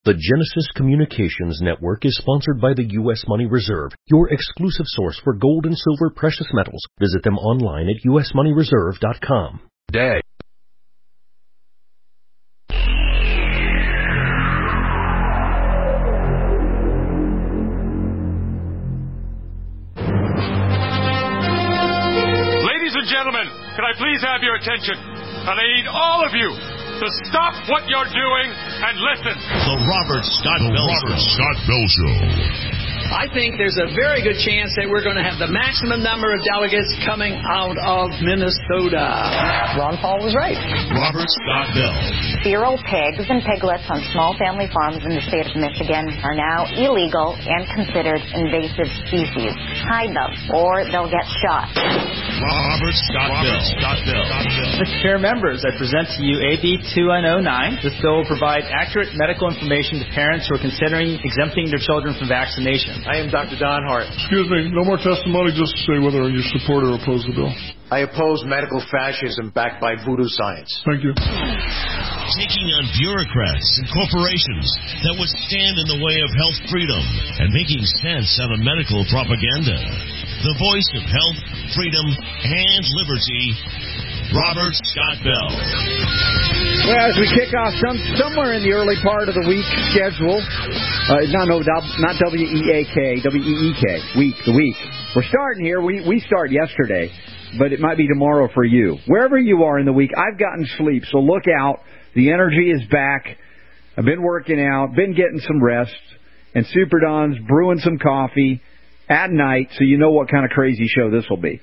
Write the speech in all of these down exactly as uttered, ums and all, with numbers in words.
The Genesis Communications Network is sponsored by the U S Money Reserve, your exclusive source for gold and silver precious metals. Visit them online at u s money reserve dot com. Day. Ladies and gentlemen, can I please have your attention? And I need all of you to stop what you're doing and listen. The Robert Scott Bell Robert Scott Bell Show. I think there's a very good chance that we're going to have the maximum number of delegates coming out of Minnesota. Ron Paul was right. Robert Scott Bell. Feral pigs and piglets on small family farms in the state of Michigan are now illegal and considered invasive species. Hide them, or they'll get shot. Robert Scott Bell. Scott Bell. Mister Chair, members, I present to you A B two N oh nine. This bill will provide accurate medical information to parents who are considering exempting their children from vaccination. I am Doctor Don Hart. Excuse me, no more testimony, just to say whether you support or oppose the bill. I oppose medical fascism backed by voodoo science. Thank you. Taking on bureaucrats and corporations that would stand in the way of health freedom and making sense out of medical propaganda. The voice of health, freedom, and liberty, Robert Scott Bell. Well, as we kick off some somewhere in the early part of the week schedule, uh, no, no, not W E A K, W E E K, week, the week. We're starting here. We we start yesterday, but it might be tomorrow for you. Wherever you are in the week, I've gotten sleep, so look out. The energy is back. I've been working out, been getting some rest, and Super Don's brewing some coffee at night, so you know what kind of crazy show this will be.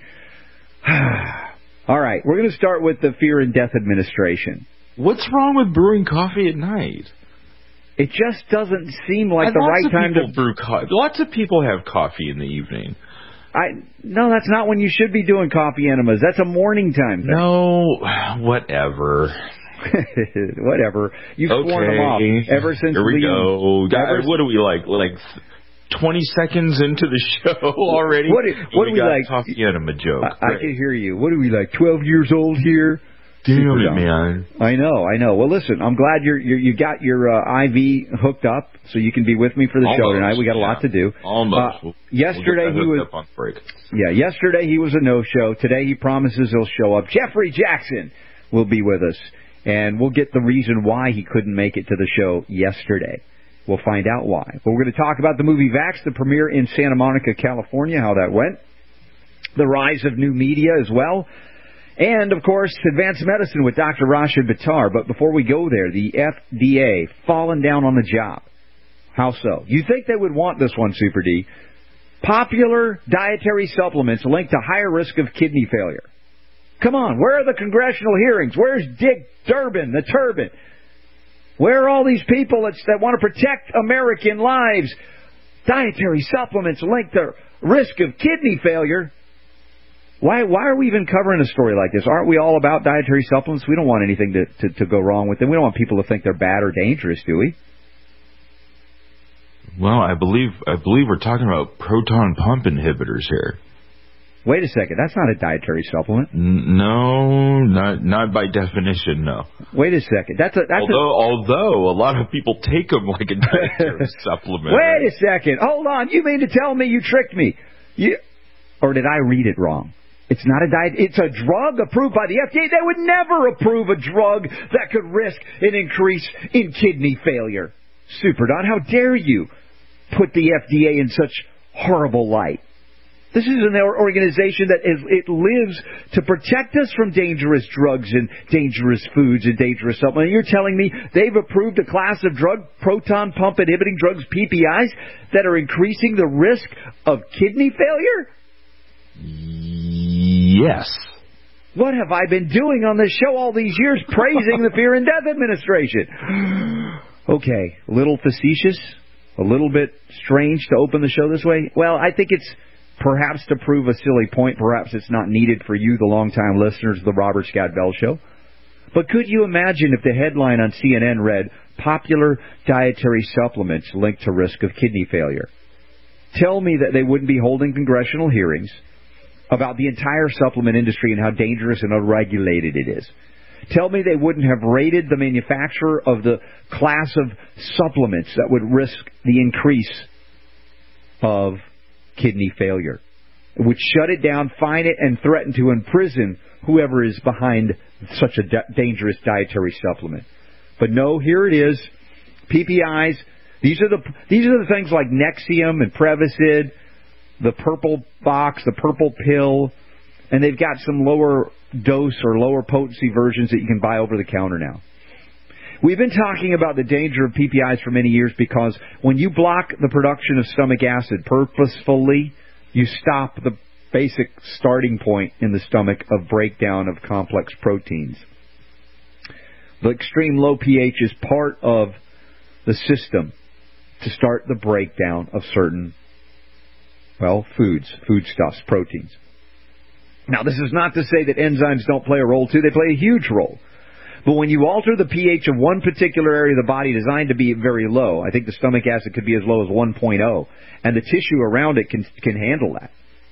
All right, we're going to start with the Fear and Death Administration. What's wrong with brewing coffee at night? It just doesn't seem like and the right time to brew coffee. Lots of people have coffee in the evening. I no, that's not when you should be doing coffee enemas. That's a morning time thing. No, whatever. Whatever. You've okay. sworn them off ever since. Here we Liam, go. Ever, what do we like? Like twenty seconds into the show already? What, what we do we got like? Coffee enema joke. I, I can hear you. What are we like? Twelve years old here. Damn it, man. I know, I know. Well, listen, I'm glad you're, you're you got your uh, I V hooked up, so you can be with me for the Almost, show tonight. We got a yeah. lot to do. Almost. Uh, we'll, yesterday we'll he was. Up on break. Yeah, yesterday he was a no-show. Today he promises he'll show up. Jeffrey Jackson will be with us, and we'll get the reason why he couldn't make it to the show yesterday. We'll find out why. But we're going to talk about the movie Vax, the premiere in Santa Monica, California, how that went. The rise of new media as well. And, of course, advanced medicine with Doctor Rashid Buttar. But before we go there, the F D A falling down on the job. How so? You think they would want this one, Super D. Popular dietary supplements linked to higher risk of kidney failure. Come on, where are the congressional hearings? Where's Dick Durbin, the turban? Where are all these people that, that want to protect American lives? Dietary supplements linked to risk of kidney failure. Why why are we even covering a story like this? Aren't we all about dietary supplements? We don't want anything to, to, to go wrong with them. We don't want people to think they're bad or dangerous, do we? Well, I believe I believe we're talking about proton pump inhibitors here. Wait a second. That's not a dietary supplement. N- no, not not by definition, no. Wait a second. That's a that's although a... although a lot of people take them like a dietary supplement. Wait a second. Hold on. You mean to tell me you tricked me? You or did I read it wrong? It's not a diet. It's a drug approved by the F D A. They would never approve a drug that could risk an increase in kidney failure. Super Don, how dare you put the F D A in such horrible light? This is an organization that is, it lives to protect us from dangerous drugs and dangerous foods and dangerous supplements. You're telling me they've approved a class of drug, proton pump inhibiting drugs, P P Is, that are increasing the risk of kidney failure? Yes. What have I been doing on this show all these years praising the Fear and Death Administration? Okay, a little facetious, a little bit strange to open the show this way. Well, I think it's perhaps to prove a silly point. Perhaps it's not needed for you, the longtime listeners of the Robert Scott Bell Show. But could you imagine if the headline on C N N read, "Popular dietary supplements linked to risk of kidney failure"? Tell me that they wouldn't be holding congressional hearings about the entire supplement industry and how dangerous and unregulated it is. Tell me they wouldn't have raided the manufacturer of the class of supplements that would risk the increase of kidney failure. It would shut it down, fine it, and threaten to imprison whoever is behind such a da- dangerous dietary supplement. But no, here it is. P P Is. These are the these are the things like Nexium and Prevacid, the purple box, the purple pill, and they've got some lower dose or lower potency versions that you can buy over the counter now. We've been talking about the danger of P P Is for many years because when you block the production of stomach acid purposefully, you stop the basic starting point in the stomach of breakdown of complex proteins. The extreme low pH is part of the system to start the breakdown of certain, well, foods, foodstuffs, proteins. Now, this is not to say that enzymes don't play a role, too. They play a huge role. But when you alter the pH of one particular area of the body designed to be very low, I think the stomach acid could be as low as one point oh, and the tissue around it can can handle that.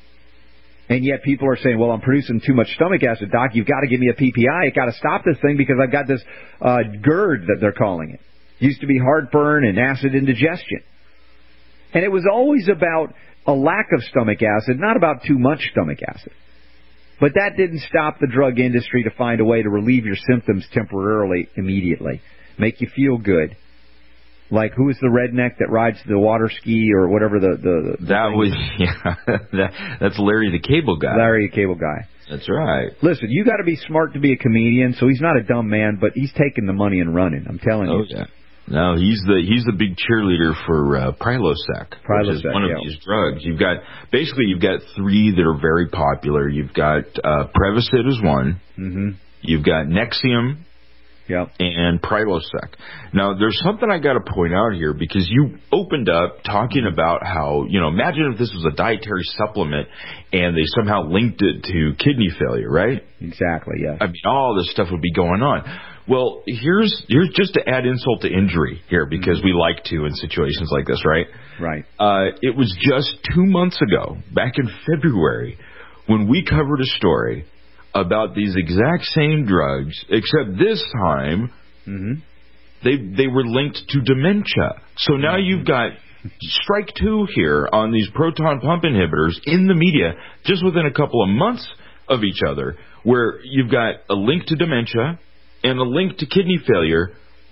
And yet people are saying, well, I'm producing too much stomach acid, Doc. You've got to give me a P P I. I've got to stop this thing because I've got this uh, GERD that they're calling it. Used to be heartburn and acid indigestion. And it was always about a lack of stomach acid, not about too much stomach acid. But that didn't stop the drug industry to find a way to relieve your symptoms temporarily, immediately. Make you feel good. Like, who is the redneck that rides the water ski or whatever the... the, the that was, yeah, that, that's Larry the Cable Guy. Larry the Cable Guy. That's right. Listen, you got to be smart to be a comedian, so he's not a dumb man, but he's taking the money and running, I'm telling oh, you. Yeah. No, he's the he's the big cheerleader for uh, Prilosec, Prilosec, which is one of yeah. these drugs. You've got basically you've got three that are very popular. You've got uh, Prevacid is one. Mm-hmm. You've got Nexium. Yep. And Prilosec. Now, there's something I got to point out here because you opened up talking about how, you know, imagine if this was a dietary supplement and they somehow linked it to kidney failure, right? Exactly, yeah. I mean, all this stuff would be going on. Well, here's here's just to add insult to injury here because mm-hmm. we like to in situations like this, right? Right. Uh, it was just two months ago, back in February, when we covered a story about these exact same drugs, except this time mm-hmm. they they were linked to dementia. So now you've got strike two here on these proton pump inhibitors in the media just within a couple of months of each other, where you've got a link to dementia and a link to kidney failure.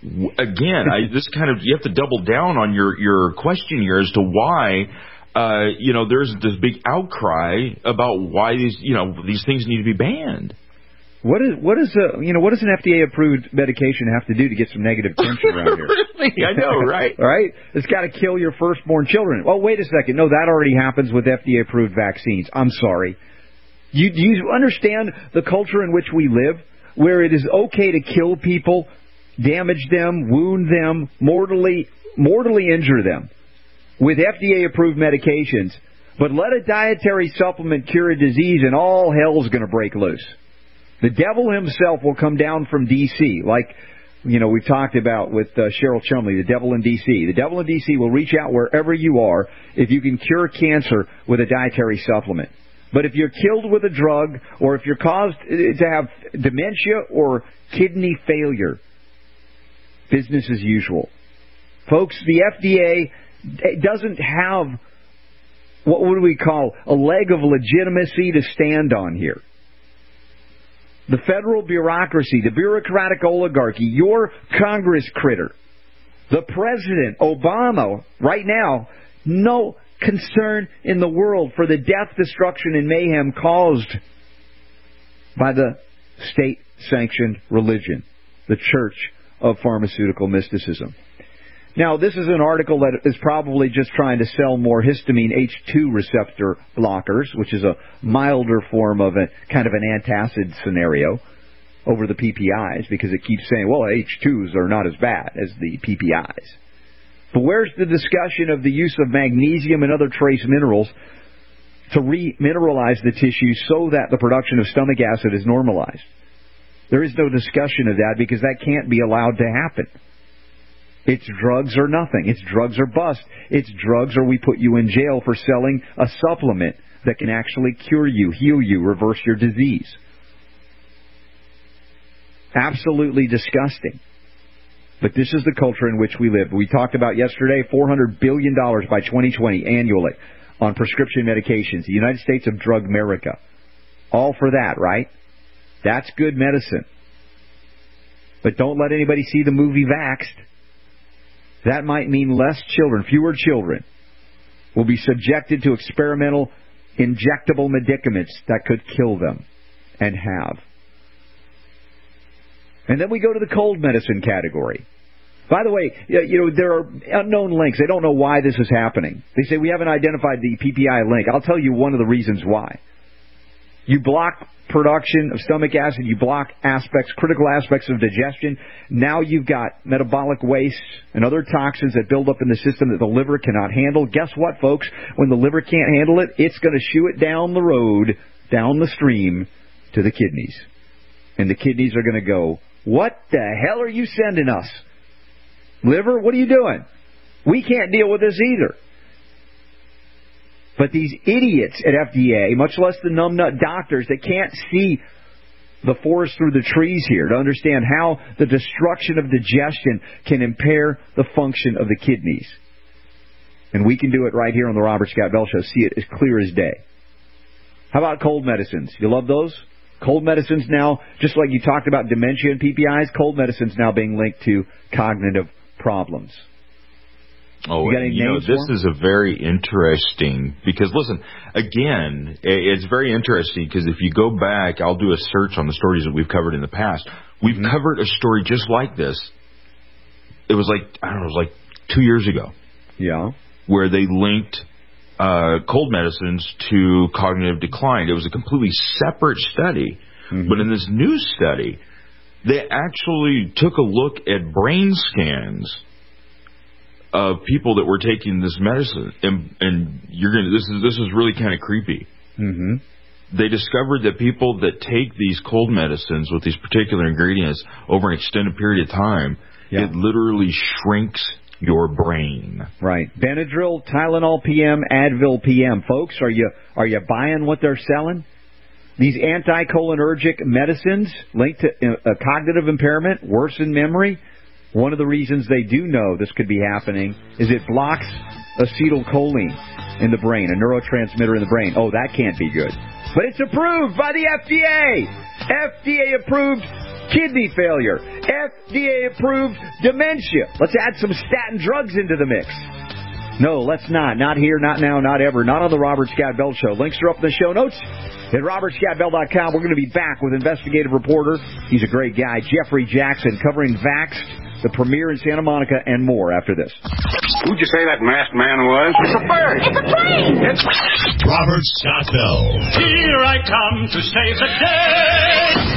Again, I, this kind of you have to double down on your, your question here as to why uh, you know there's this big outcry about why these you know these things need to be banned. What is what is a you know what does an F D A approved medication have to do to get some negative tension around here? Really? I know, right? Right? It's got to kill your firstborn children. Oh, wait a second. No, that already happens with F D A approved vaccines. I'm sorry. You do you understand the culture in which we live, where it is okay to kill people, damage them, wound them, mortally mortally injure them with F D A approved medications, but let a dietary supplement cure a disease and all hell's going to break loose. The devil himself will come down from D C, like, you know, we've talked about with uh, Cheryl Chumley, the devil in D C. The devil in D C will reach out wherever you are if you can cure cancer with a dietary supplement. But if you're killed with a drug, or if you're caused to have dementia or kidney failure, business as usual. Folks, the F D A doesn't have, what would we call, a leg of legitimacy to stand on here. The federal bureaucracy, the bureaucratic oligarchy, your Congress critter, the President, Obama, right now, no concern in the world for the death, destruction, and mayhem caused by the state-sanctioned religion, the Church of Pharmaceutical Mysticism. Now, this is an article that is probably just trying to sell more histamine H two receptor blockers, which is a milder form of a kind of an antacid scenario over the P P Is, because it keeps saying, well, H twos are not as bad as the P P Is. But where's the discussion of the use of magnesium and other trace minerals to remineralize the tissue so that the production of stomach acid is normalized? There is no discussion of that because that can't be allowed to happen. It's drugs or nothing. It's drugs or bust. It's drugs or we put you in jail for selling a supplement that can actually cure you, heal you, reverse your disease. Absolutely disgusting. But this is the culture in which we live. We talked about yesterday four hundred billion dollars by twenty twenty annually on prescription medications. The United States of Drug America. All for that, right? That's good medicine. But don't let anybody see the movie Vaxxed. That might mean less children, fewer children, will be subjected to experimental injectable medicaments that could kill them, and have. And then we go to the cold medicine category. By the way, you know, there are unknown links. They don't know why this is happening. They say we haven't identified the P P I link. I'll tell you one of the reasons why. You block production of stomach acid. You block aspects, critical aspects of digestion. Now you've got metabolic waste and other toxins that build up in the system that the liver cannot handle. Guess what, folks? When the liver can't handle it, it's going to shoo it down the road, down the stream, to the kidneys. And the kidneys are going to go, what the hell are you sending us? Liver, what are you doing? We can't deal with this either. But these idiots at F D A, much less the numbnut doctors that can't see the forest through the trees here to understand how the destruction of digestion can impair the function of the kidneys. And we can do it right here on the Robert Scott Bell Show. See it as clear as day. How about cold medicines? You love those? Cold medicines now, just like you talked about dementia and P P Is, cold medicines now being linked to cognitive problems. Oh, you, and, you know, this is a very interesting, because, listen, again, it's very interesting because if you go back, I'll do a search on the stories that we've covered in the past. We've mm-hmm. covered a story just like this. It was like, I don't know, it was like two years ago. Yeah. Where they linked uh, cold medicines to cognitive decline. It was a completely separate study. Mm-hmm. But in this new study, they actually took a look at brain scans of people that were taking this medicine, and, and you're gonna. This is this is really kind of creepy. Mm-hmm. They discovered that people that take these cold medicines with these particular ingredients over an extended period of time, yeah. it literally shrinks your brain. Right. Benadryl, Tylenol P M, Advil P M. Folks, are you are you buying what they're selling? These anticholinergic medicines linked to a cognitive impairment, worsen memory. One of the reasons they do know this could be happening is it blocks acetylcholine in the brain, a neurotransmitter in the brain. Oh, that can't be good. But it's approved by the F D A. F D A-approved kidney failure. F D A-approved dementia. Let's add some statin drugs into the mix. No, let's not. Not here, not now, not ever. Not on the Robert Scott Bell Show. Links are up in the show notes at robert scott bell dot com. We're going to be back with investigative reporter. He's a great guy, Jeffrey Jackson, covering Vaxxed, the premiere in Santa Monica, and more after this. Who'd you say that masked man was? It's a bird. It's a plane. It's Robert Scott Bell. Here I come to save the day.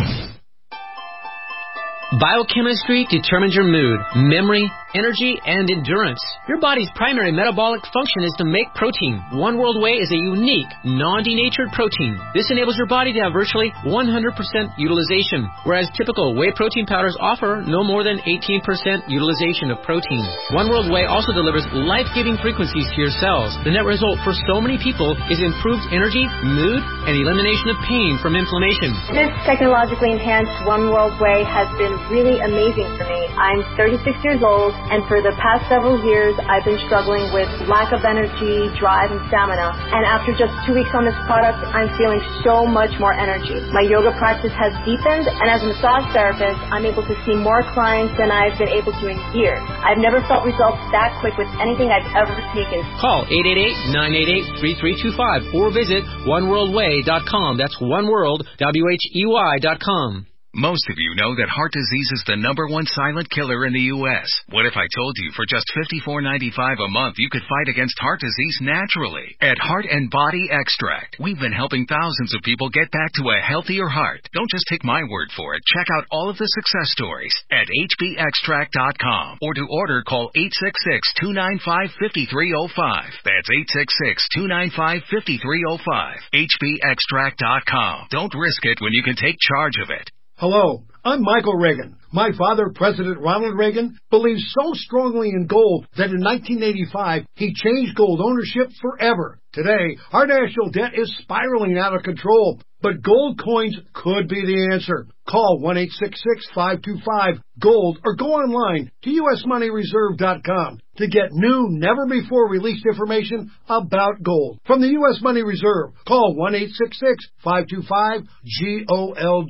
Biochemistry determines your mood, memory, energy, and endurance. Your body's primary metabolic function is to make protein. One World Whey is a unique, non-denatured protein. This enables your body to have virtually one hundred percent utilization, whereas typical whey protein powders offer no more than eighteen percent utilization of protein. One World Whey also delivers life-giving frequencies to your cells. The net result for so many people is improved energy, mood, and elimination of pain from inflammation. This technologically enhanced One World Whey has been really amazing for me. I'm thirty-six years old, and for the past several years, I've been struggling with lack of energy, drive, and stamina. And after just two weeks on this product, I'm feeling so much more energy. My yoga practice has deepened, and as a massage therapist, I'm able to see more clients than I've been able to in years. I've never felt results that quick with anything I've ever taken. Call eight eight eight, nine eight eight, three three two five or visit one world way dot com. That's oneworld, W H E Y dot com. Most of you know that heart disease is the number one silent killer in the U S What if I told you for just fifty-four ninety-five a month you could fight against heart disease naturally? At Heart and Body Extract, we've been helping thousands of people get back to a healthier heart. Don't just take my word for it. Check out all of the success stories at H B extract dot com, or to order, call eight six six, two nine five, five three zero five. That's eight six six, two nine five, five three zero five. H B extract dot com. Don't risk it when you can take charge of it. Hello, I'm Michael Reagan. My father, President Ronald Reagan, believes so strongly in gold that in nineteen eighty-five, he changed gold ownership forever. Today, our national debt is spiraling out of control. But gold coins could be the answer. Call one eight six six, five two five, GOLD or go online to U S money reserve dot com to get new, never-before-released information about gold. From the U S Money Reserve, call one eight six six, five two five, GOLD.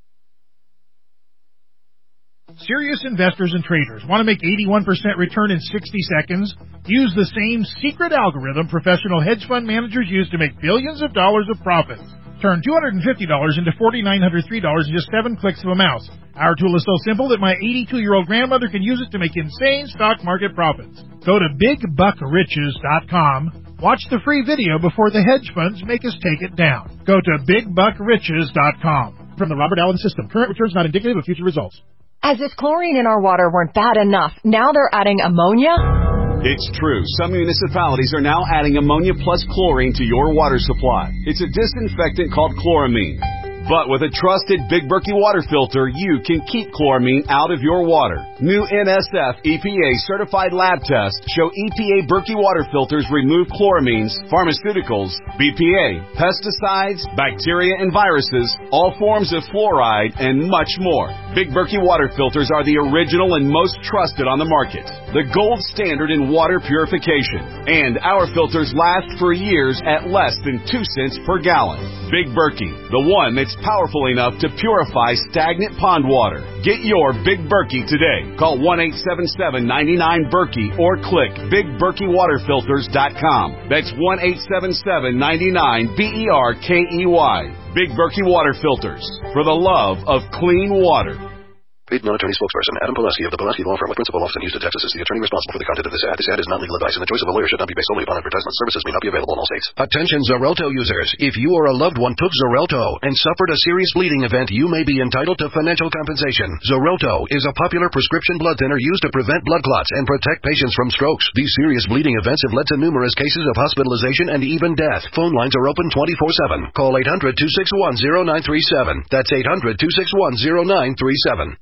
Serious investors and traders want to make eighty-one percent return in sixty seconds? Use the same secret algorithm professional hedge fund managers use to make billions of dollars of profits. Turn two hundred fifty dollars into four thousand nine hundred three dollars in just seven clicks of a mouse. Our tool is so simple that my eighty-two-year-old grandmother can use it to make insane stock market profits. Go to big buck riches dot com. Watch the free video before the hedge funds make us take it down. Go to big buck riches dot com. From the Robert Allen System, current returns not indicative of future results. As if chlorine in our water weren't bad enough, now they're adding ammonia? It's true. Some municipalities are now adding ammonia plus chlorine to your water supply. It's a disinfectant called chloramine. But with a trusted Big Berkey water filter, you can keep chloramine out of your water. New N S F E P A certified lab tests show E P A Berkey water filters remove chloramines, pharmaceuticals, B P A, pesticides, bacteria and viruses, all forms of fluoride, and much more. Big Berkey water filters are the original and most trusted on the market. The gold standard in water purification. And our filters last for years at less than two cents per gallon. Big Berkey, the one that's powerful enough to purify stagnant pond water. Get your Big Berkey today. Call one eight seven seven, nine nine, Berkey or click big berkey water filters dot com. That's one eight seven seven, nine nine, B E R K E Y. Big Berkey Water Filters. For the love of clean water. Paid non-attorney spokesperson Adam Pulaski of the Pulaski Law Firm with principal office in Houston, Texas is the attorney responsible for the content of this ad. This ad is not legal advice, and the choice of a lawyer should not be based solely upon advertisement. Services may not be available in all states. Attention Xarelto users. If you or a loved one took Xarelto and suffered a serious bleeding event, you may be entitled to financial compensation. Xarelto is a popular prescription blood thinner used to prevent blood clots and protect patients from strokes. These serious bleeding events have led to numerous cases of hospitalization and even death. Phone lines are open twenty-four seven. Call eight hundred, two six one, zero nine three seven. That's eight hundred, two six one, zero nine three seven.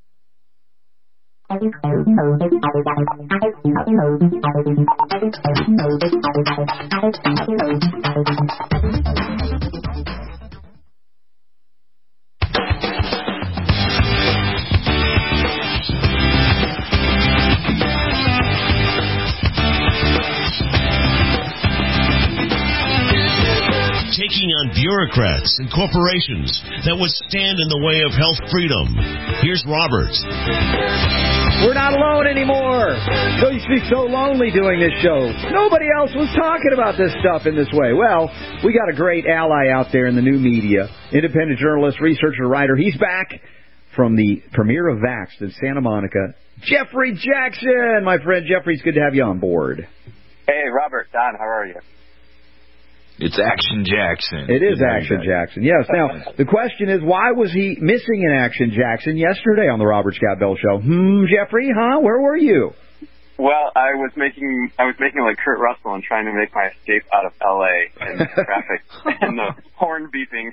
Taking on bureaucrats and corporations that would stand in the way of health freedom. Here's Robert. We're not alone anymore. We used to be so lonely doing this show. Nobody else was talking about this stuff in this way. Well, we got a great ally out there in the new media, independent journalist, researcher, writer. He's back from the premiere of Vaxxed in Santa Monica. Jeffrey Jackson, my friend. Jeffrey, it's good to have you on board. Hey, Robert, Don, how are you? It's Action Jackson. It is Action Jackson, yes. Now, the question is, why was he missing in Action Jackson yesterday on the Robert Scott Bell Show? Hmm, Jeffrey, huh? Where were you? Well, I was making I was making like Kurt Russell and trying to make my escape out of L A and traffic and the horn beeping.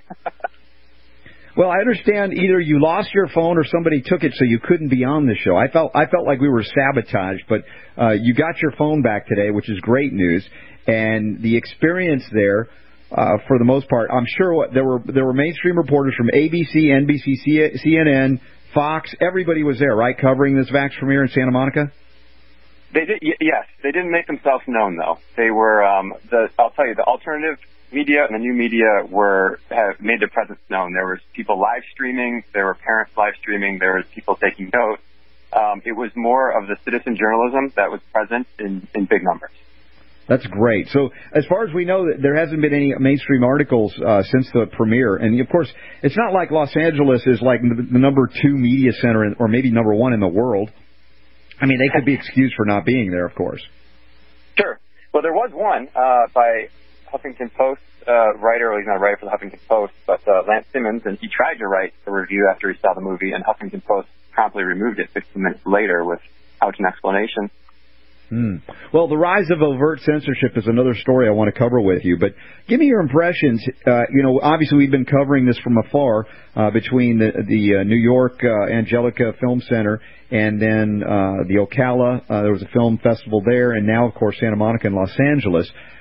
Well, I understand either you lost your phone or somebody took it so you couldn't be on the show. I felt I felt like we were sabotaged, but uh, you got your phone back today, which is great news. And the experience there, uh, for the most part, I'm sure what, there were there were mainstream reporters from A B C, N B C, C N N, Fox. Everybody was there, right, covering this Vax premiere in Santa Monica? They did, yes. They didn't make themselves known, though. They were um, the. I'll tell you, the alternative media and the new media were have made their presence known. There was people live streaming. There were parents live streaming. There was people taking notes. Um, it was more of the citizen journalism that was present in, in big numbers. That's great. So as far as we know, there hasn't been any mainstream articles uh, since the premiere. And, of course, it's not like Los Angeles is like the number two media center in, or maybe number one in the world. I mean, they could be excused for not being there, of course. Sure. Well, there was one uh, by Huffington Post uh, writer. Well, he's not a writer for the Huffington Post, but uh, Lance Simmons, and he tried to write a review after he saw the movie, and Huffington Post promptly removed it fifteen minutes later without an explanation. Hmm. Well, the rise of overt censorship is another story I want to cover with you. But give me your impressions. Uh, you know, obviously we've been covering this from afar uh, between the, the uh, New York uh, Angelica Film Center and then uh, the Ocala. Uh, there was a film festival there, and now, of course, Santa Monica and Los Angeles.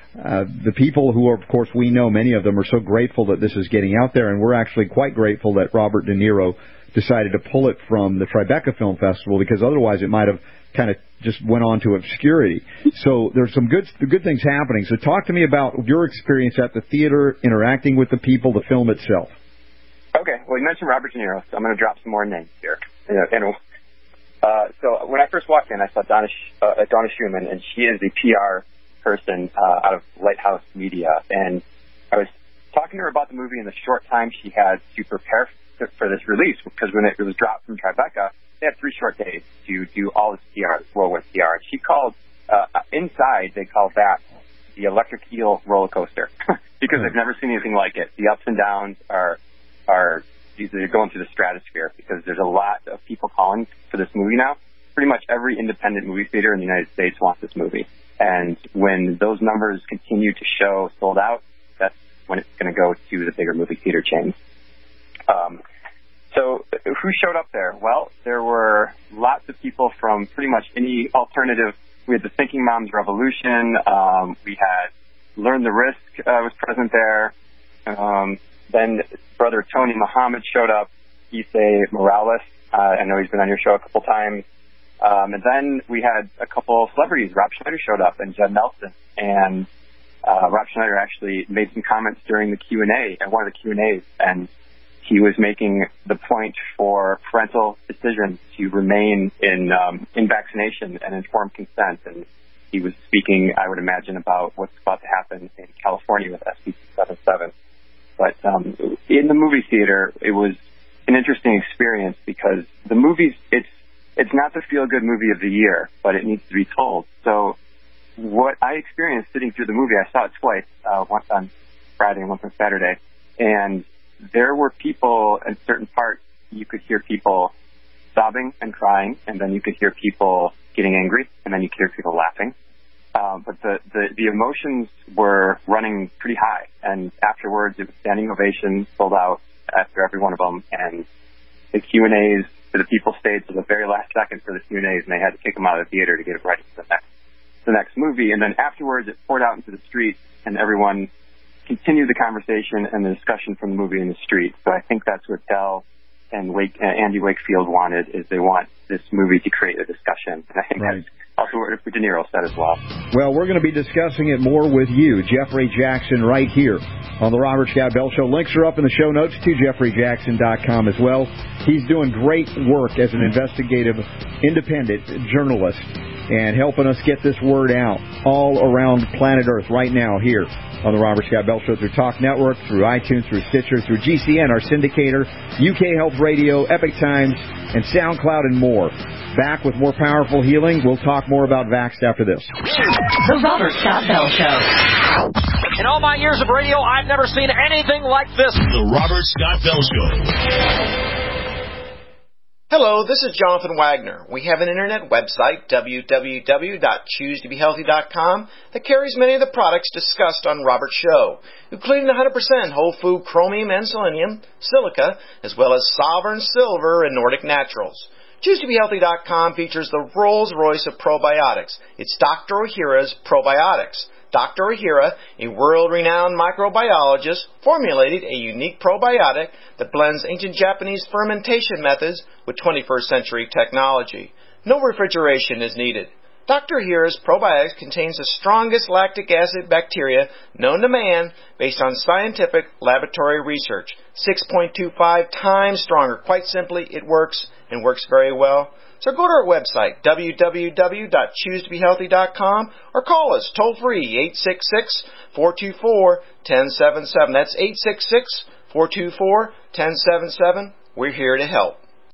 uh, the people who are, of course, we know many of them are so grateful that this is getting out there, and we're actually quite grateful that Robert De Niro decided to pull it from the Tribeca Film Festival, because otherwise it might have kind of just went on to obscurity. So there's some good good things happening. So talk to me about your experience at the theater, interacting with the people, the film itself. Okay, well, you mentioned Robert De Niro, so I'm going to drop some more names here. You know, uh, so when I first walked in, I saw Donna, uh, Donna Schumann, and she is the P R person uh, out of Lighthouse Media. And I was talking to her about the movie in the short time she had to prepare for, for this release, because when it, it was dropped from Tribeca, they had three short days to do all this P R, this whirlwind P R. And she called, uh, inside, they call that the electric eel roller coaster, because they've never seen anything like it. The ups and downs are, are, they're going through the stratosphere, because there's a lot of people calling for this movie now. Pretty much every independent movie theater in the United States wants this movie. And when those numbers continue to show sold out, that's when it's going to go to the bigger movie theater chains. Um, so who showed up there? Well, there were lots of people from pretty much any alternative. We had the Thinking Moms Revolution. Um, we had Learn the Risk uh, was present there. Um, then Brother Tony Muhammad showed up. Issei Morales. Uh, I know he's been on your show a couple times. Um, and then we had a couple celebrities. Rob Schneider showed up, and Judd Nelson. And uh, Rob Schneider actually made some comments during the Q and A, at one of the Q and A's, and he was making the point for parental decisions to remain in um, in vaccination and informed consent. And he was speaking, I would imagine, about what's about to happen in California with S B two seventy-seven. But um, in the movie theater, it was an interesting experience, because the movies, it's it's not the feel-good movie of the year, but it needs to be told. So what I experienced sitting through the movie, I saw it twice, uh, once on Friday and once on Saturday, and there were people in certain parts, you could hear people sobbing and crying, and then you could hear people getting angry, and then you could hear people laughing. Um, but the, the, the emotions were running pretty high, and afterwards it was standing ovation, sold out after every one of them, and the Q and A's, the people stayed to the very last second for the Q and A's, and they had to kick them out of the theater to get it ready for the next, the next movie. And then afterwards it poured out into the streets, and everyone continued the conversation and the discussion from the movie in the street. So I think that's what Del and Wake, uh, Andy Wakefield wanted, is they want this movie to create a discussion. And I think right. that's also what De Niro said as well. Well, we're going to be discussing it more with you, Jeffrey Jackson, right here on the Robert Scott Bell Show. Links are up in the show notes to jeffrey jackson dot com as well. He's doing great work as an investigative, independent journalist and helping us get this word out all around planet Earth right now here on the Robert Scott Bell Show, through Talk Network, through iTunes, through Stitcher, through G C N, our syndicator, U K Health Radio, Epic Times, and SoundCloud, and more. Back with more powerful healing. We'll talk more about Vaxxed after this. The Robert Scott Bell Show. In all my years of radio, I've never seen anything like this. The Robert Scott Bell Show. Hello, this is Jonathan Wagner. We have an internet website, w w w dot choose to be healthy dot com, that carries many of the products discussed on Robert's show, including one hundred percent whole food chromium and selenium, silica, as well as Sovereign Silver and Nordic Naturals. choose to be healthy dot com features the Rolls-Royce of probiotics. It's Doctor Ohhira's Probiotics. Doctor Ohhira, a world-renowned microbiologist, formulated a unique probiotic that blends ancient Japanese fermentation methods with twenty-first century technology. No refrigeration is needed. Doctor Ohhira's probiotics contains the strongest lactic acid bacteria known to man based on scientific laboratory research. six point two five times stronger. Quite simply, it works and works very well. So go to our website, w w w dot choose to be healthy dot com, or call us toll-free, eight six six, four two four, one zero seven seven. That's eight six six, four two four, one zero seven seven. We're here to help.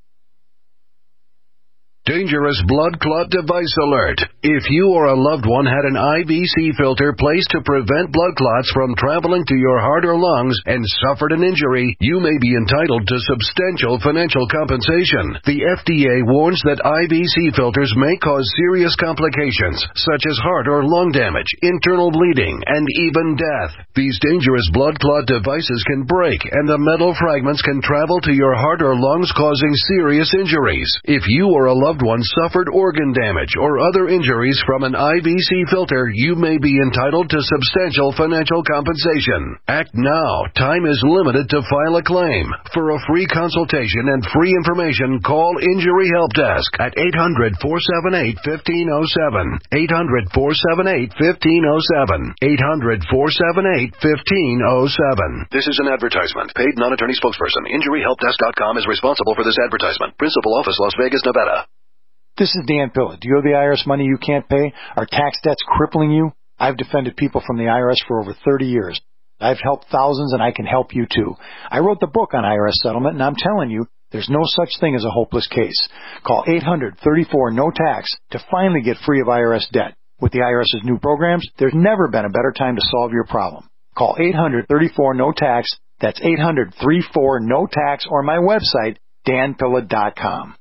Dangerous blood clot device alert. If you or a loved one had an I V C filter placed to prevent blood clots from traveling to your heart or lungs and suffered an injury, you may be entitled to substantial financial compensation. The F D A warns that I V C filters may cause serious complications, such as heart or lung damage, internal bleeding, and even death. These dangerous blood clot devices can break, and the metal fragments can travel to your heart or lungs, causing serious injuries. If you or a loved loved one suffered organ damage or other injuries from an I V C filter, you may be entitled to substantial financial compensation. Act now. Time is limited to file a claim. For a free consultation and free information, call Injury Help Desk at eight hundred, four seven eight, one five zero seven. eight hundred, four seven eight, one five zero seven. eight hundred, four seven eight, one five zero seven. This is an advertisement. Paid non-attorney spokesperson. Injury Help Desk dot com is responsible for this advertisement. Principal office, Las Vegas, Nevada. This is Dan Pilla. Do you owe the I R S money you can't pay? Are tax debts crippling you? I've defended people from the I R S for over thirty years. I've helped thousands, and I can help you too. I wrote the book on I R S settlement, and I'm telling you, there's no such thing as a hopeless case. Call eight hundred, thirty-four, no tax to finally get free of I R S debt. With the IRS's new programs, there's never been a better time to solve your problem. Call eight hundred, thirty-four, no tax. That's eight hundred, thirty-four, no tax, or my website, dan pilla dot com.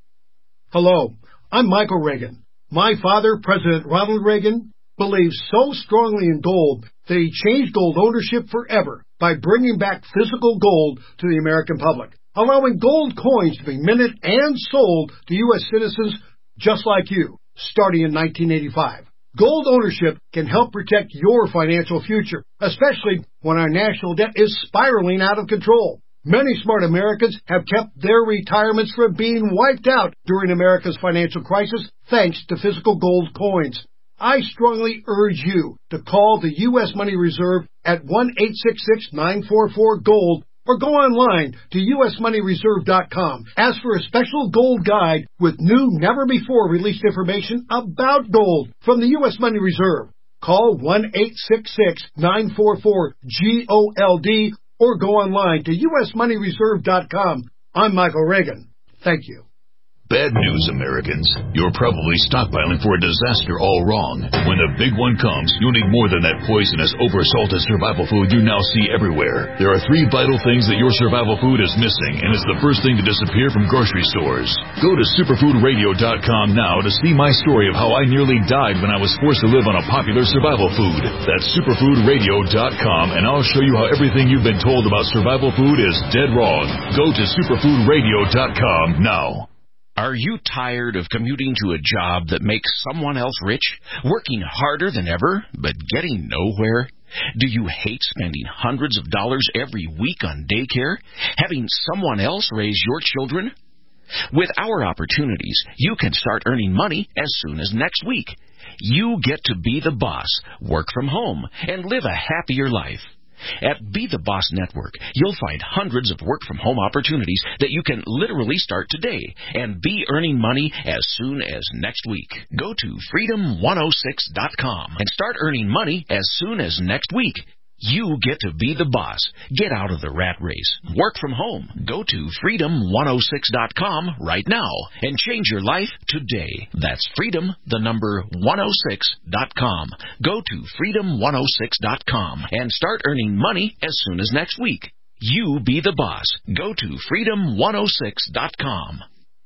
Hello, I'm Michael Reagan. My father, President Ronald Reagan, believes so strongly in gold that he changed gold ownership forever by bringing back physical gold to the American public, allowing gold coins to be minted and sold to U S citizens just like you, starting in nineteen eighty-five. Gold ownership can help protect your financial future, especially when our national debt is spiraling out of control. Many smart Americans have kept their retirements from being wiped out during America's financial crisis thanks to physical gold coins. I strongly urge you to call the U S Money Reserve at one eight six six, nine four four, GOLD or go online to U S money reserve dot com. Ask for a special gold guide with new, never-before-released information about gold from the U S Money Reserve. Call one eight six six, nine four four, GOLD or go online to U S money reserve dot com. I'm Michael Reagan. Thank you. Bad news, Americans. You're probably stockpiling for a disaster all wrong. When the big one comes, you'll need more than that poisonous, oversalted survival food you now see everywhere. There are three vital things that your survival food is missing, and it's the first thing to disappear from grocery stores. Go to superfood radio dot com now to see my story of how I nearly died when I was forced to live on a popular survival food. That's superfood radio dot com, and I'll show you how everything you've been told about survival food is dead wrong. Go to superfood radio dot com now. Are you tired of commuting to a job that makes someone else rich, working harder than ever, but getting nowhere? Do you hate spending hundreds of dollars every week on daycare, having someone else raise your children? With our opportunities, you can start earning money as soon as next week. You get to be the boss, work from home, and live a happier life. At Be the Boss Network, you'll find hundreds of work-from-home opportunities that you can literally start today and be earning money as soon as next week. Go to freedom one oh six dot com and start earning money as soon as next week. You get to be the boss. Get out of the rat race. Work from home. Go to freedom one oh six dot com right now and change your life today. That's freedom, the number one oh six dot com. Go to freedom one oh six dot com and start earning money as soon as next week. You be the boss. Go to freedom one oh six dot com.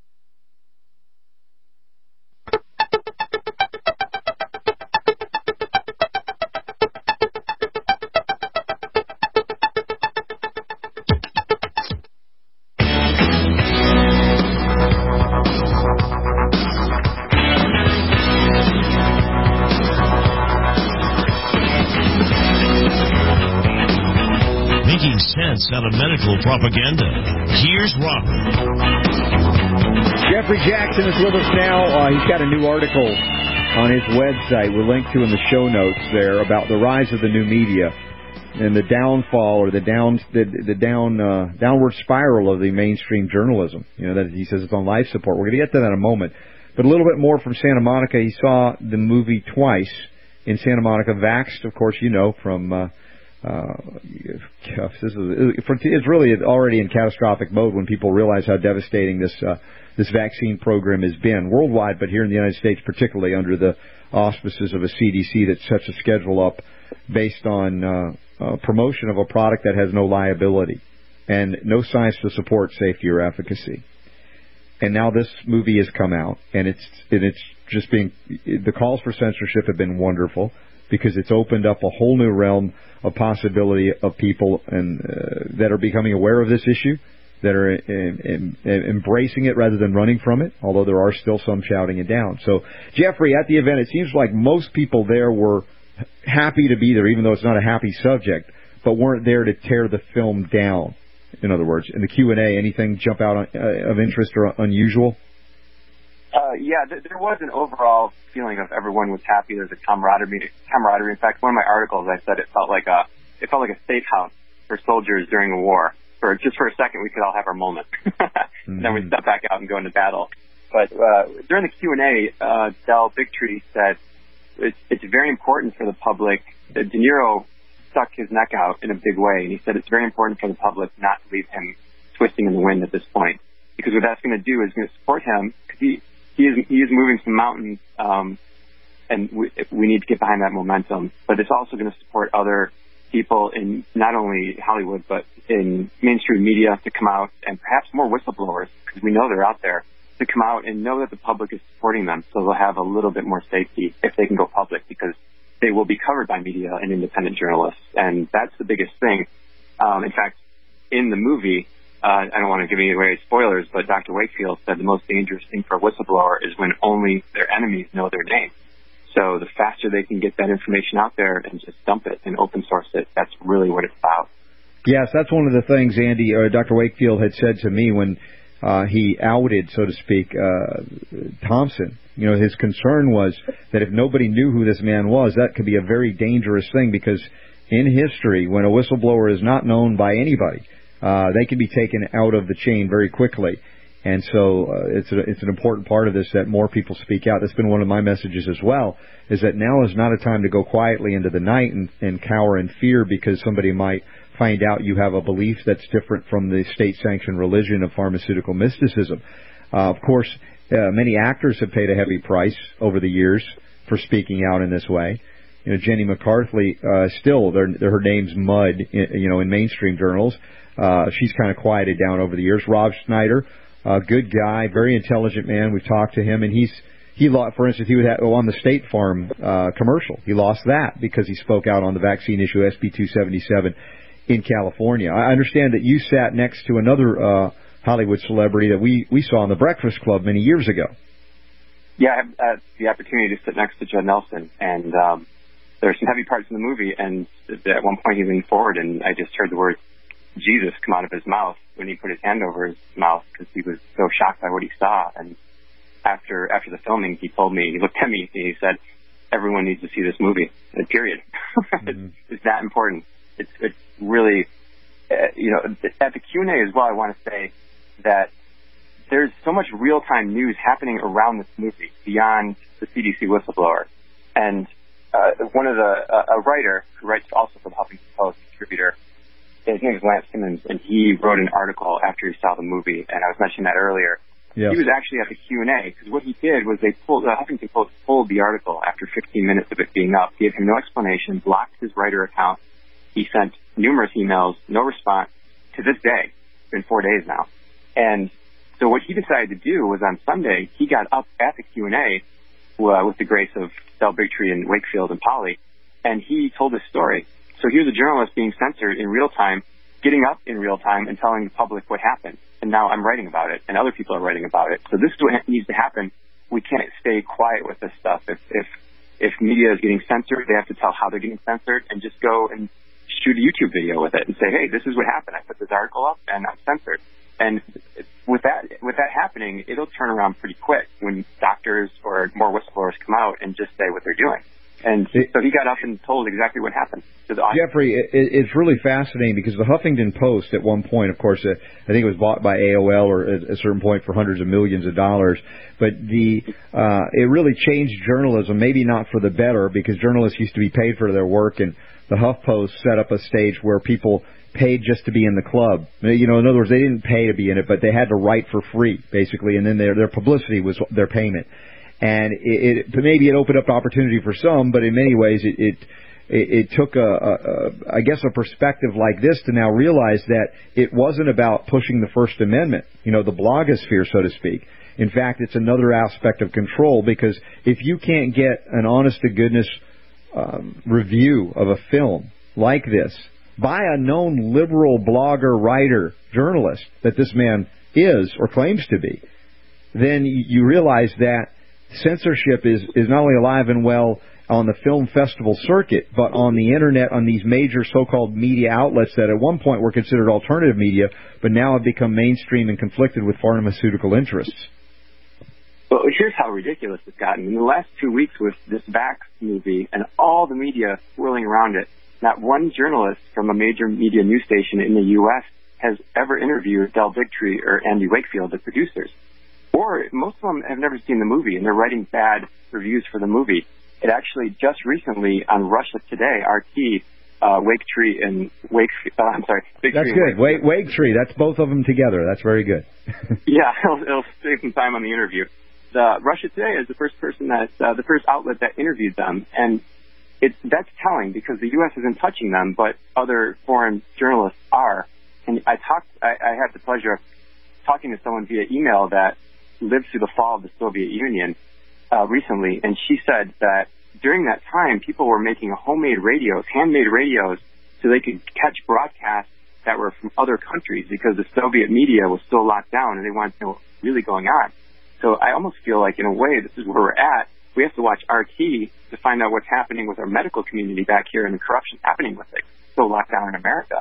Sense out of medical propaganda. Here's Robert. Jeffrey Jackson is with us now. Uh, he's got a new article on his website we'll link to in the show notes there about the rise of the new media and the downfall or the down the, the down uh, downward spiral of the mainstream journalism. You know that he says it's on life support. We're going to get to that in a moment. But a little bit more from Santa Monica. He saw the movie twice in Santa Monica. Vaxxed, of course, you know from. Uh, Uh, this is, it's really already in catastrophic mode when people realize how devastating this uh, this vaccine program has been worldwide, but here in the United States, particularly under the auspices of a C D C that sets a schedule up based on uh, uh, promotion of a product that has no liability and no science to support safety or efficacy. And now this movie has come out, and it's and it's just being the calls for censorship have been wonderful because it's opened up a whole new realm of possibility of people and uh, that are becoming aware of this issue that are in, in, in embracing it rather than running from it, although there are still some shouting it down. So, Jeffrey, at the event, it seems like most people there were happy to be there, even though it's not a happy subject, but weren't there to tear the film down, in other words. In the Q and A, anything jump out on, uh, of interest or unusual? Uh, yeah, th- there was an overall feeling of everyone was happy. There's a camaraderie. camaraderie. In fact, one of my articles, I said it felt like a it felt like a safe house for soldiers during a war. For just for a second, we could all have our moment. mm-hmm. Then we step back out and go into battle. But uh, during the Q and A, uh, Del Bigtree said it's, it's very important for the public. De Niro stuck his neck out in a big way, and he said it's very important for the public not to leave him twisting in the wind at this point, because what that's going to do is going to support him, because he he is he is moving some mountains, um, and we, we need to get behind that momentum. But it's also going to support other people in not only Hollywood but in mainstream media to come out, and perhaps more whistleblowers, because we know they're out there, to come out and know that the public is supporting them, so they'll have a little bit more safety if they can go public, because they will be covered by media and independent journalists, and that's the biggest thing. Um, in fact, in the movie, uh, I don't want to give any away spoilers, but Doctor Wakefield said the most dangerous thing for a whistleblower is when only their enemies know their name. So the faster they can get that information out there and just dump it and open source it, that's really what it's about. Yes, that's one of the things Andy, uh, Doctor Wakefield had said to me when uh, he outed, so to speak, uh, Thompson. You know, his concern was that if nobody knew who this man was, that could be a very dangerous thing, because in history, when a whistleblower is not known by anybody, uh, they can be taken out of the chain very quickly. And so uh, it's a, it's an important part of this that more people speak out. That's been one of my messages as well, is that now is not a time to go quietly into the night and, and cower in fear because somebody might find out you have a belief that's different from the state-sanctioned religion of pharmaceutical mysticism. Uh, of course, uh, many actors have paid a heavy price over the years for speaking out in this way. You know, Jenny McCarthy, uh, still, they're, they're, her name's mud, in, you know, in mainstream journals. Uh, she's kind of quieted down over the years. Rob Schneider, a uh, good guy, very intelligent man. We've talked to him, and he's he lost. For instance, he was at, oh, on the State Farm uh, commercial. He lost that because he spoke out on the vaccine issue, S B two seventy-seven, in California. I understand that you sat next to another uh, Hollywood celebrity that we we saw on the Breakfast Club many years ago. Yeah, I had uh, the opportunity to sit next to Judd Nelson, and um, there are some heavy parts in the movie. And at one point, he leaned forward, and I just heard the word Jesus come out of his mouth when he put his hand over his mouth, because he was so shocked by what he saw. And after after the filming, he told me, he looked at me, and he said, everyone needs to see this movie, period. Mm-hmm. it's, it's that important. It's, it's really, uh, you know, at the Q and A as well, I want to say that there's so much real-time news happening around this movie beyond the C D C whistleblower. And uh, one of the, uh, a writer who writes also for the Huffington Post, contributor, his name is Lance Simmons, and he wrote an article after he saw the movie, and I was mentioning that earlier. Yes. He was actually at the Q and A, because what he did was they pulled, the Huffington Post pulled the article after fifteen minutes of it being up, gave him no explanation, blocked his writer account. He sent numerous emails, no response. To this day, it's been four days now. And so what he decided to do was on Sunday, he got up at the Q and A uh, with the grace of Del Bigtree and Wakefield and Polly, and he told his story. So here's a journalist being censored in real time, getting up in real time and telling the public what happened. And now I'm writing about it, and other people are writing about it. So this is what needs to happen. We can't stay quiet with this stuff. If if if media is getting censored, they have to tell how they're getting censored and just go and shoot a YouTube video with it and say, hey, this is what happened. I put this article up, and I'm censored. And with that with that happening, it'll turn around pretty quick when doctors or more whistleblowers come out and just say what they're doing. And so he got up and told exactly what happened to the audience. Jeffrey, it, it's really fascinating because the Huffington Post at one point, of course, uh, I think it was bought by A O L or at a certain point for hundreds of millions of dollars. But the uh, it really changed journalism, maybe not for the better, because journalists used to be paid for their work, and the HuffPost set up a stage where people paid just to be in the club. You know, in other words, they didn't pay to be in it, but they had to write for free, basically, and then their their publicity was their payment. And it, it maybe it opened up opportunity for some, but in many ways it it, it took a, a, a I guess a perspective like this to now realize that it wasn't about pushing the First Amendment, you know, the blogosphere, so to speak. In fact, it's another aspect of control, because if you can't get an honest to goodness um, review of a film like this by a known liberal blogger, writer, journalist that this man is or claims to be, then you realize that censorship is, is not only alive and well on the film festival circuit, but on the Internet, on these major so-called media outlets that at one point were considered alternative media, but now have become mainstream and conflicted with pharmaceutical interests. Well, here's how ridiculous it's gotten. In the last two weeks with this Vax movie and all the media swirling around it, not one journalist from a major media news station in the U S has ever interviewed Del Bigtree or Andy Wakefield, the producers. Or most of them have never seen the movie, and they're writing bad reviews for the movie. It actually just recently on Russia Today, R T, uh, Waketree and Wakefield, uh, I'm sorry, Bigtree. That's good. Wake, Waketree, that's both of them together. That's very good. Yeah, it'll, it'll save some time on the interview. The Russia Today is the first person that, uh, the first outlet that interviewed them, and it's, that's telling because the U S isn't touching them, but other foreign journalists are. And I talked, I, I had the pleasure of talking to someone via email that lived through the fall of the Soviet Union uh, recently, and she said that during that time, people were making homemade radios, handmade radios, so they could catch broadcasts that were from other countries because the Soviet media was still locked down and they wanted to know what was really going on. So I almost feel like, in a way, this is where we're at. We have to watch R T to find out what's happening with our medical community back here and the corruption happening with it. It's still locked down in America.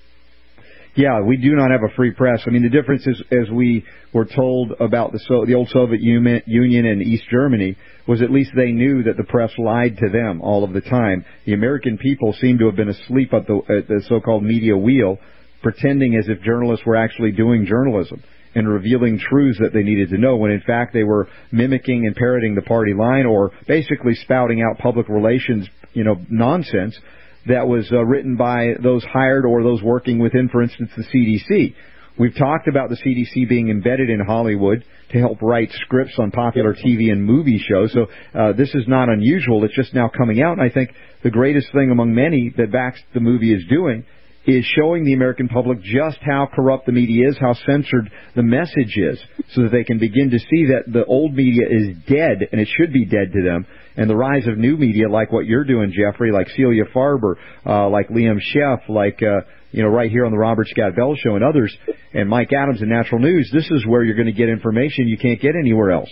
Yeah, we do not have a free press. I mean, the difference is, as we were told about the so, the old Soviet Union and East Germany, was at least they knew that the press lied to them all of the time. The American people seem to have been asleep at the, at the so-called media wheel, pretending as if journalists were actually doing journalism and revealing truths that they needed to know, when in fact they were mimicking and parroting the party line, or basically spouting out public relations, you know, nonsense that was uh, written by those hired or those working within, for instance, the C D C. We've talked about the C D C being embedded in Hollywood to help write scripts on popular T V and movie shows. So uh, this is not unusual. It's just now coming out. And I think the greatest thing among many that Vax the movie is doing is showing the American public just how corrupt the media is, how censored the message is, so that they can begin to see that the old media is dead, and it should be dead to them, and the rise of new media like what you're doing, Jeffrey, like Celia Farber, uh, like Liam Sheff, like, uh, you know, right here on the Robert Scott Bell Show and others, and Mike Adams in Natural News, this is where you're going to get information you can't get anywhere else.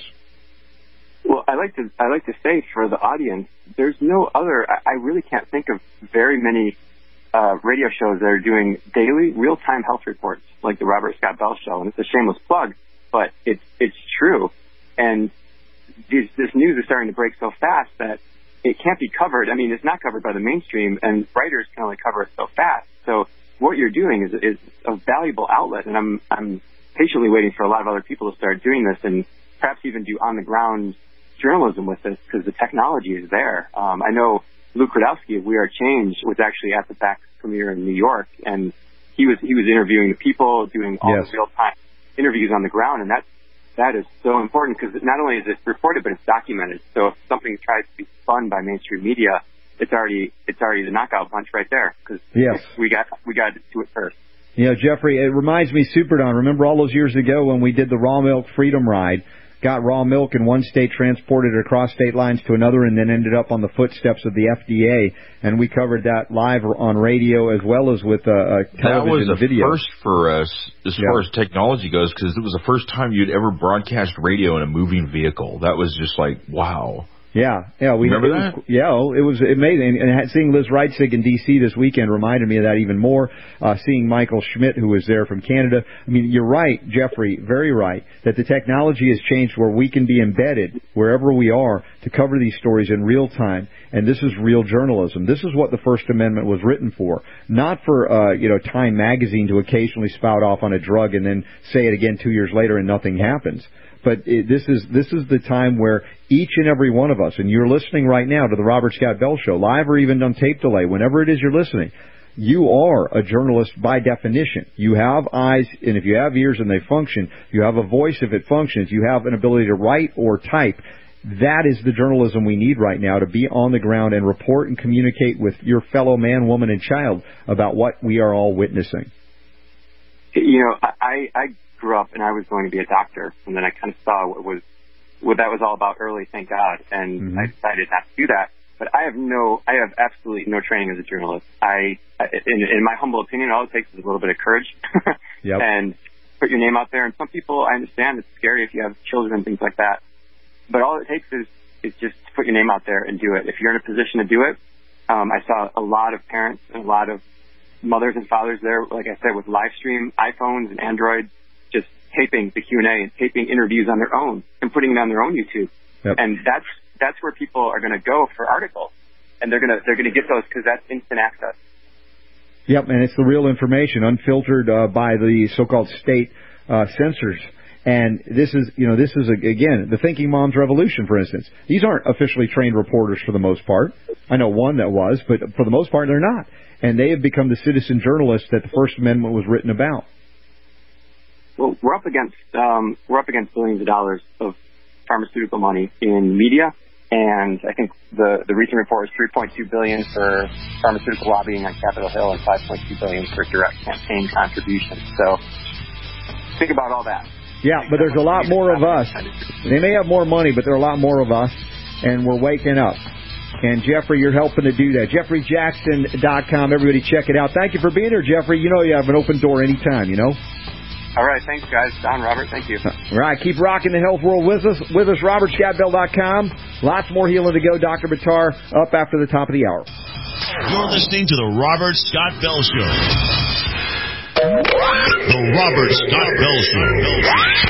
Well, I like to I like to say for the audience, there's no other, I, I really can't think of very many Uh, radio shows that are doing daily real-time health reports like the Robert Scott Bell Show. And it's a shameless plug, but it's it's true. And this, this news is starting to break so fast that it can't be covered. I mean, it's not covered by the mainstream, and writers can only cover it so fast. So what you're doing is, is a valuable outlet, and I'm I'm patiently waiting for a lot of other people to start doing this and perhaps even do on-the-ground journalism with this, because the technology is there. Um, I know Luke Rudowski of We Are Change was actually at the Vax premiere in New York, and he was he was interviewing the people, doing all yes. the real time interviews on the ground, and that that is so important because not only is it reported, but it's documented. So if something tries to be spun by mainstream media, it's already it's already the knockout punch right there, because yes. we got we got to do it first. You know, Jeffrey, it reminds me, Super Don, remember all those years ago when we did the Raw Milk Freedom Ride? Got raw milk in one state, transported it across state lines to another, and then ended up on the footsteps of the F D A. And we covered that live on radio as well as with uh, television that was a video. First for us as yeah. far as technology goes, because it was the first time you'd ever broadcast radio in a moving vehicle. That was just like, wow. Yeah, yeah, we remember it that. Was, yeah, it was amazing. And seeing Liz Reitzig in D C this weekend reminded me of that even more. Uh, seeing Michael Schmidt, who was there from Canada. I mean, you're right, Jeffrey, very right, that the technology has changed where we can be embedded wherever we are to cover these stories in real time. And this is real journalism. This is what the First Amendment was written for, not for uh, you know Time magazine to occasionally spout off on a drug and then say it again two years later and nothing happens. But it, this is this is the time where each and every one of us, and you're listening right now to the Robert Scott Bell Show, live or even on tape delay, whenever it is you're listening, you are a journalist by definition. You have eyes, and if you have ears and they function, you have a voice if it functions, you have an ability to write or type. That is the journalism we need right now, to be on the ground and report and communicate with your fellow man, woman, and child about what we are all witnessing. You know, I... I grew up and I was going to be a doctor, and then I kind of saw what was what that was all about early, thank God, and mm-hmm. I decided not to do that. But I have no, I have absolutely no training as a journalist. I, in, in my humble opinion, all it takes is a little bit of courage yep. and put your name out there. And some people, I understand it's scary if you have children and things like that. But all it takes is, is just to put your name out there and do it. If you're in a position to do it, um, I saw a lot of parents and a lot of mothers and fathers there, like I said, with live stream iPhones and Androids, just taping the Q and A and taping interviews on their own and putting it on their own YouTube. Yep. And that's that's where people are going to go for articles, and they're going to they're going to get those because that's instant access. Yep, and it's the real information, unfiltered uh, by the so-called state uh, censors. And this is, you know, this is, again, the Thinking Moms Revolution, for instance. These aren't officially trained reporters for the most part. I know one that was, but for the most part, they're not. And they have become the citizen journalists that the First Amendment was written about. Well, we're up against um, we're up against billions of dollars of pharmaceutical money in media, and I think the the recent report was three point two billion dollars for pharmaceutical lobbying on Capitol Hill and five point two billion dollars for direct campaign contributions. So think about all that. Yeah, but there's a lot more of us. They may have more money, but there are a lot more of us, and we're waking up. And, Jeffrey, you're helping to do that. Jeffrey Jackson dot com. Everybody check it out. Thank you for being here, Jeffrey. You know you have an open door anytime, you know. All right. Thanks, guys. Don, Robert, thank you. All right. Keep rocking the health world with us. With us, Robert Scott Bell dot com. Lots more healing to go. Doctor Buttar up after the top of the hour. You're listening to the Robert Scott Bell Show. The Robert Scott Bell Show.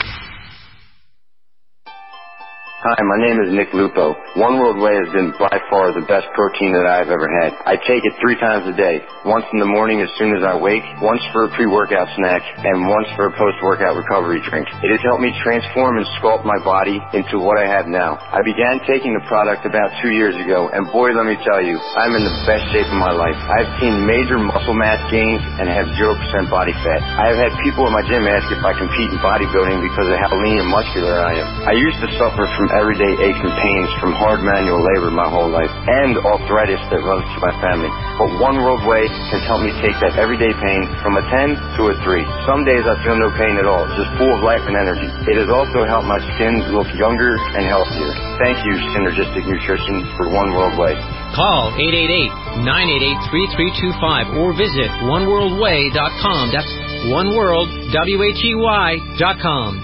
Hi, my name is Nick Lupo. One World Whey has been by far the best protein that I've ever had. I take it three times a day. Once in the morning as soon as I wake, once for a pre-workout snack, and once for a post-workout recovery drink. It has helped me transform and sculpt my body into what I have now. I began taking the product about two years ago, and boy, let me tell you, I'm in the best shape of my life. I've seen major muscle mass gains and have zero percent body fat. I have had people at my gym ask if I compete in bodybuilding because of how lean and muscular I am. I used to suffer from everyday aches and pains from hard manual labor my whole life and arthritis that runs through my family. But One World Whey has helped me take that everyday pain from a ten to a three. Some days I feel no pain at all, just full of life and energy. It has also helped my skin look younger and healthier. Thank you, Synergistic Nutrition, for One World Whey. Call eight eight eight, nine eight eight, three three two five or visit one world way dot com. That's oneworld, W H E Y, dot com.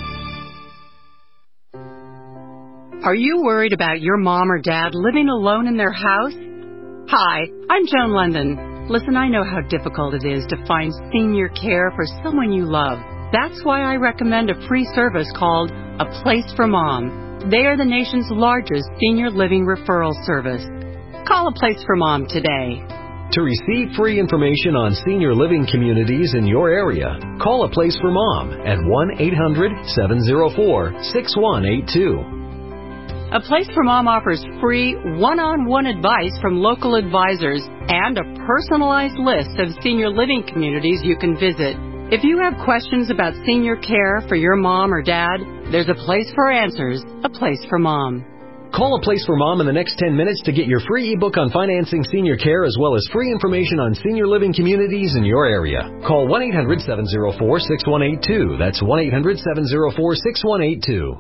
Are you worried about your mom or dad living alone in their house? Hi, I'm Joan London. Listen, I know how difficult it is to find senior care for someone you love. That's why I recommend a free service called A Place for Mom. They are the nation's largest senior living referral service. Call A Place for Mom today. To receive free information on senior living communities in your area, call A Place for Mom at one eight hundred, seven oh four, six one eight two. A Place for Mom offers free one-on-one advice from local advisors and a personalized list of senior living communities you can visit. If you have questions about senior care for your mom or dad, there's a place for answers, A Place for Mom. Call A Place for Mom in the next ten minutes to get your free ebook on financing senior care as well as free information on senior living communities in your area. Call one eight hundred, seven oh four, six one eight two. That's one eight hundred, seven oh four, six one eight two.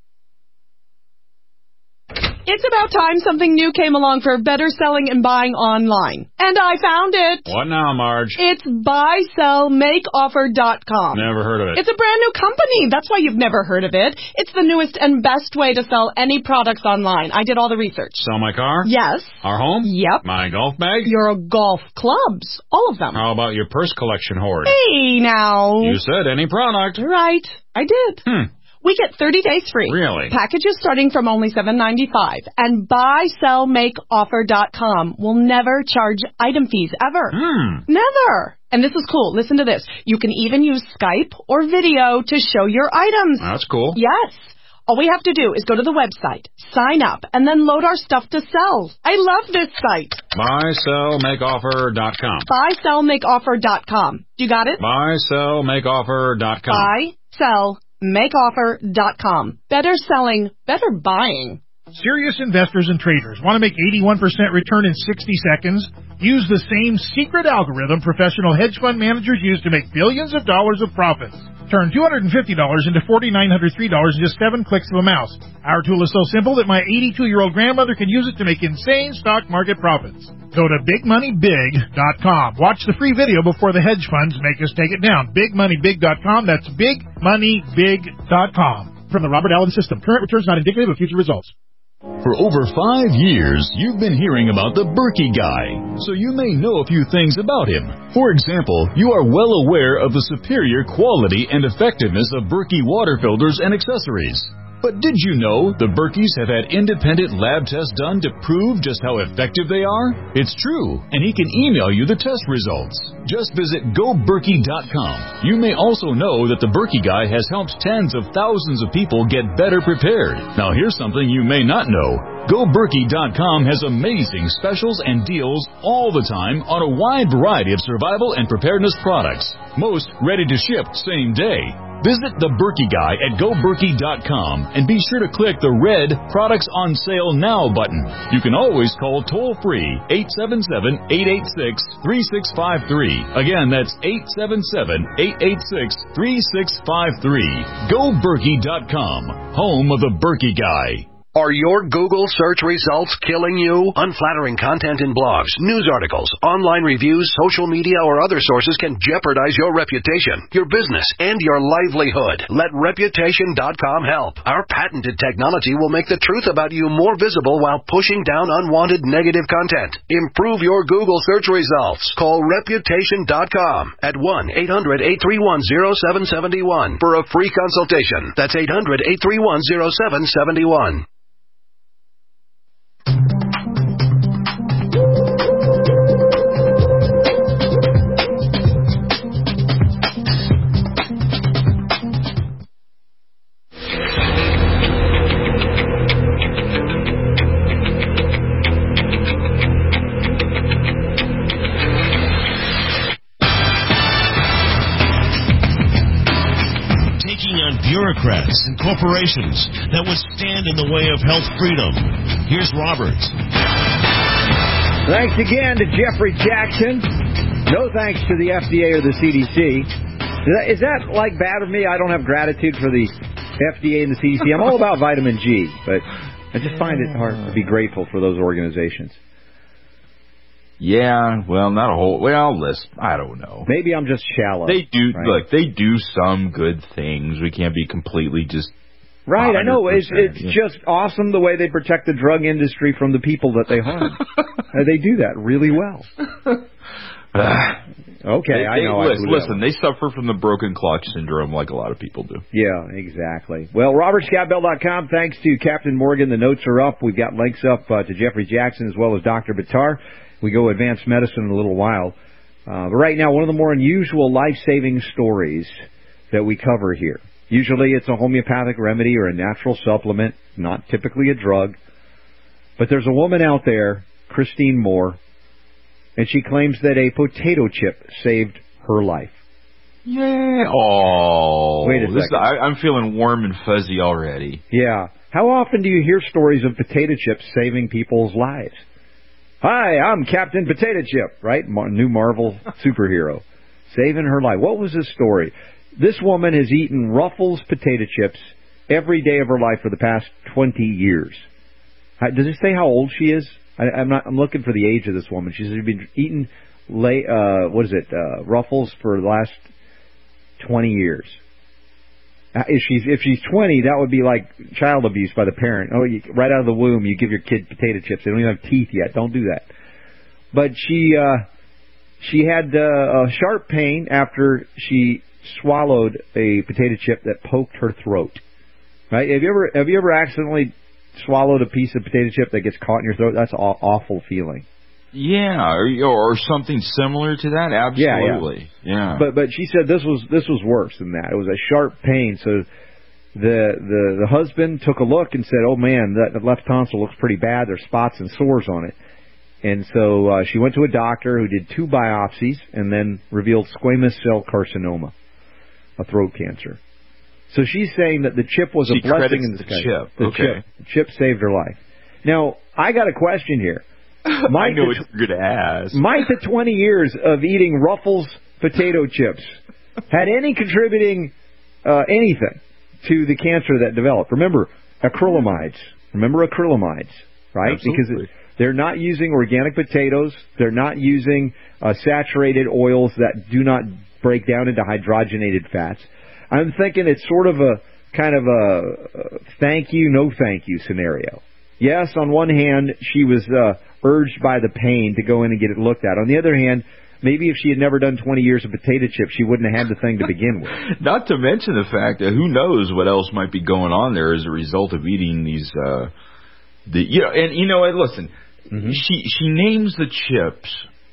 It's about time something new came along for better selling and buying online. And I found it. What now, Marge? It's buy sell make offer dot com. Never heard of it. It's a brand new company. That's why you've never heard of it. It's the newest and best way to sell any products online. I did all the research. Sell my car? Yes. Our home? Yep. My golf bag? Your golf clubs. All of them. How about your purse collection hoard? Hey, now. You said any product. Right. I did. Hmm. We get thirty days free. Really? Packages starting from only seven ninety-five. And buy sell make offer dot com will never charge item fees ever. Hmm. Never. And this is cool. Listen to this. You can even use Skype or video to show your items. That's cool. Yes. All we have to do is go to the website, sign up, and then load our stuff to sell. I love this site. buy sell make offer dot com. buy sell make offer dot com. You got it? buy sell make offer dot com. buy sell make offer dot com. Better selling, better buying. Serious investors and traders want to make eighty-one percent return in sixty seconds? Use the same secret algorithm professional hedge fund managers use to make billions of dollars of profits. Turn two hundred fifty dollars into four thousand nine hundred three dollars in just seven clicks of a mouse. Our tool is so simple that my eighty-two-year-old grandmother can use it to make insane stock market profits. Go to big money big dot com. Watch the free video before the hedge funds make us take it down. big money big dot com. That's big money big dot com. From the Robert Allen System. Current returns not indicative of future results. For over five years, you've been hearing about the Berkey guy, so you may know a few things about him. For example, you are well aware of the superior quality and effectiveness of Berkey water filters and accessories. But did you know the Berkeys have had independent lab tests done to prove just how effective they are? It's true, and he can email you the test results. Just visit go berkey dot com. You may also know that the Berkey guy has helped tens of thousands of people get better prepared. Now here's something you may not know. go berkey dot com has amazing specials and deals all the time on a wide variety of survival and preparedness products. Most ready to ship same day. Visit the Berkey Guy at go berkey dot com and be sure to click the red Products on Sale Now button. You can always call toll-free eight seven seven, eight eight six, three six five three. Again, that's eight seven seven, eight eight six, three six five three. go berkey dot com, home of the Berkey Guy. Are your Google search results killing you? Unflattering content in blogs, news articles, online reviews, social media, or other sources can jeopardize your reputation, your business, and your livelihood. Let reputation dot com help. Our patented technology will make the truth about you more visible while pushing down unwanted negative content. Improve your Google search results. Call reputation dot com at one eight hundred, eight three one, zero seven seven one for a free consultation. That's eight hundred, eight three one, zero seven seven one. Bureaucrats and corporations that would stand in the way of health freedom. Here's Robert. Thanks again to Jeffrey Jackson. No thanks to the F D A or the C D C. Is that, is that like bad of me? I don't have gratitude for the F D A and the C D C. I'm all about vitamin G, but I just find it hard to be grateful for those organizations. Yeah, well, not a whole. Well, listen, I don't know. Maybe I'm just shallow. They do right? look. They do some good things. We can't be completely just right. I know it's it's yeah. just awesome the way they protect the drug industry from the people that they harm. They do that really well. okay, they, I know. They, listen, I listen they suffer from the broken clock syndrome like a lot of people do. Yeah, exactly. Well, robert scott bell dot com. Thanks to Captain Morgan. The notes are up. We've got links up uh, to Jeffrey Jackson as well as Doctor Bitar. We go advanced medicine in a little while. Uh, but right now, one of the more unusual life-saving stories that we cover here. Usually it's a homeopathic remedy or a natural supplement, not typically a drug. But there's a woman out there, Christine Moore, and she claims that a potato chip saved her life. Yeah. Oh. Wait a second. This, I, I'm feeling warm and fuzzy already. Yeah. How often do you hear stories of potato chips saving people's lives? Hi, I'm Captain Potato Chip, right? Mar- new Marvel superhero. Saving her life. What was this story? This woman has eaten Ruffles potato chips every day of her life for the past twenty years. How, does it say how old she is? I, I'm not. I'm looking for the age of this woman. She's been eating, lay, uh, what is it, uh, Ruffles for the last twenty years. If she's if she's twenty, that would be like child abuse by the parent. Oh, you, right out of the womb, you give your kid potato chips. They don't even have teeth yet. Don't do that. But she uh, she had uh, a sharp pain after she swallowed a potato chip that poked her throat. Right? Have you ever have you ever accidentally swallowed a piece of potato chip that gets caught in your throat? That's an awful feeling. Yeah, or, or something similar to that. Absolutely. Yeah, yeah. yeah. But but she said this was this was worse than that. It was a sharp pain. So the the the husband took a look and said, "Oh man, that left tonsil looks pretty bad. There's spots and sores on it." And so uh, she went to a doctor who did two biopsies and then revealed squamous cell carcinoma, a throat cancer. So she's saying that the chip was she a blessing in the disguise. chip. The okay. chip. The chip saved her life. Now I got a question here. Might I know what you're going to ask. Might the twenty years of eating Ruffles potato chips had any contributing uh, anything to the cancer that developed. Remember, acrylamides. Remember acrylamides, right? Absolutely. Because they're not using organic potatoes. They're not using uh, saturated oils that do not break down into hydrogenated fats. I'm thinking it's sort of a kind of a uh, thank you, no thank you scenario. Yes, on one hand, she was uh, urged by the pain to go in and get it looked at. On the other hand, maybe if she had never done twenty years of potato chips, she wouldn't have had the thing to begin with. Not to mention the fact that who knows what else might be going on there as a result of eating these. Uh, the you know, and you know what? Listen, mm-hmm. she she names the chips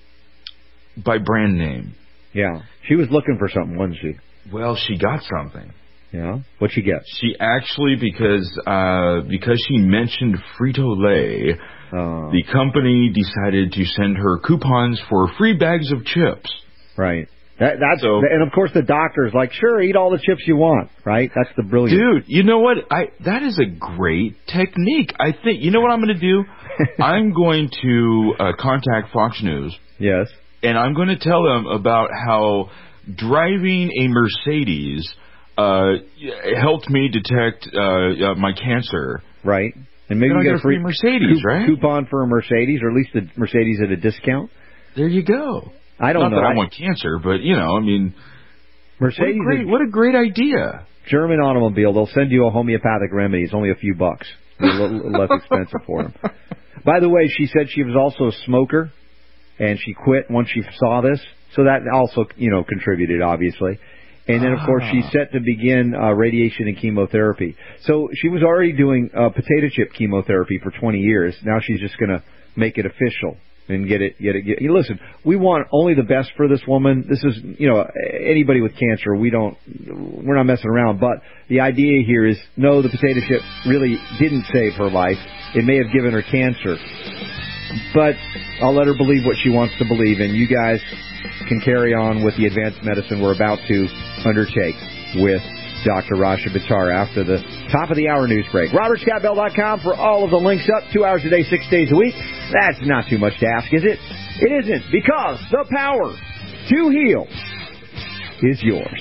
by brand name. Yeah, she was looking for something, wasn't she? Well, she got something. Yeah, what'd she get? She actually, because uh, because she mentioned Frito-Lay, uh, the company decided to send her coupons for free bags of chips. Right. That, that's so, and of course the doctor's like, sure, eat all the chips you want. Right. That's the brilliant. Dude, you know what? I that is a great technique. I think you know what I'm going to do. I'm going to uh, contact Fox News. Yes. And I'm going to tell them about how driving a Mercedes uh, helped me detect uh, uh, my cancer. Right. And maybe and you get a free, free Mercedes, coup- right? Coupon for a Mercedes, or at least a Mercedes at a discount. There you go. I don't Not know. Not that I, I want cancer, but, you know, I mean, Mercedes. What a great, what a great idea. German automobile, they'll send you a homeopathic remedy. It's only a few bucks. It's a little less expensive for them. By the way, she said she was also a smoker, and she quit once she saw this. So that also, you know, contributed, obviously. And then, of course, she's set to begin uh, radiation and chemotherapy. So she was already doing uh, potato chip chemotherapy for twenty years. Now she's just going to make it official and get it, get it, get it. Listen, we want only the best for this woman. This is, you know, anybody with cancer, we don't, we're not messing around. But the idea here is, no, the potato chip really didn't save her life. It may have given her cancer. But I'll let her believe what she wants to believe, and you guys can carry on with the advanced medicine we're about to undertake with Doctor Rasha Buttar after the top of the hour news break. Robert Scott Bell dot com for all of the links up, two hours a day, six days a week. That's not too much to ask, is it? It isn't, because the power to heal is yours.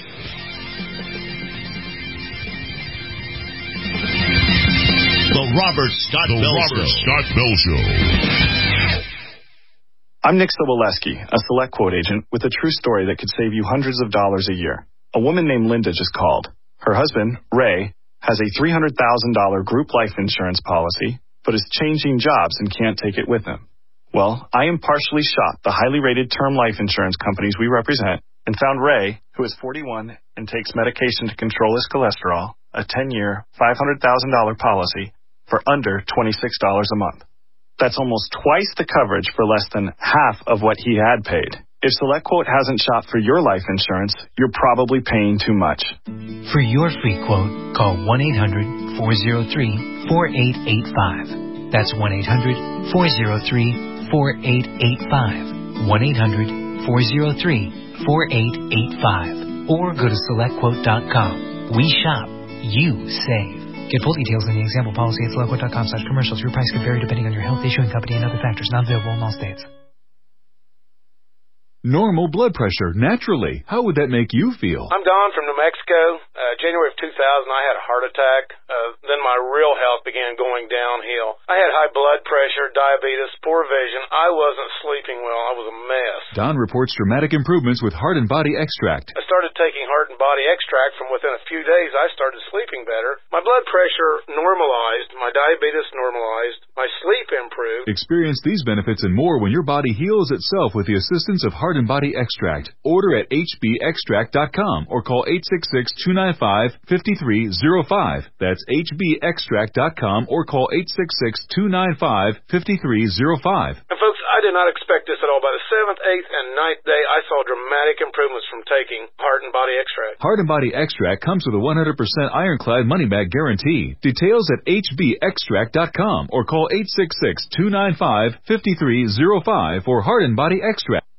The Robert Scott the Bell Robert Show. Scott Bell Show. I'm Nick Soboleski, a Select Quote agent with a true story that could save you hundreds of dollars a year. A woman named Linda just called. Her husband, Ray, has a three hundred thousand dollars group life insurance policy, but is changing jobs and can't take it with him. Well, I impartially shot the highly rated term life insurance companies we represent and found Ray, who is forty-one and takes medication to control his cholesterol, a ten-year, five hundred thousand dollars policy for under twenty-six dollars a month. That's almost twice the coverage for less than half of what he had paid. If SelectQuote hasn't shopped for your life insurance, you're probably paying too much. For your free quote, call one eight hundred, four oh three, four eight eight five. That's one eight hundred, four oh three, four eight eight five. one eight hundred, four oh three, four eight eight five. Or go to select quote dot com. We shop. You save. Get full details in the example policy at select quote dot com slash commercials. Your price could vary depending on your health, issuing company, and other factors. Not available in all states. Normal blood pressure, naturally. How would that make you feel? I'm Don from New Mexico. Uh, January of two thousand, I had a heart attack. Uh, then my real health began going downhill. I had high blood pressure, diabetes, poor vision. I wasn't sleeping well. I was a mess. Don reports dramatic improvements with Heart and Body Extract. I started taking Heart and Body Extract. From within a few days, I started sleeping better. My blood pressure normalized. My diabetes normalized. My sleep improved. Experience these benefits and more when your body heals itself with the assistance of Heart and Body Extract. Order at h b extract dot com or call eight six six, two nine five, five three zero five. That's h b extract dot com or call eight six six, two nine five, five three zero five. And folks, I did not expect this at all. By the seventh, eighth, and ninth day, I saw dramatic improvements from taking Heart and Body Extract. Heart and Body Extract comes with a one hundred percent ironclad money-back guarantee. Details at h b extract dot com or call eight six six, two nine five, five three zero five for Heart and Body Extract.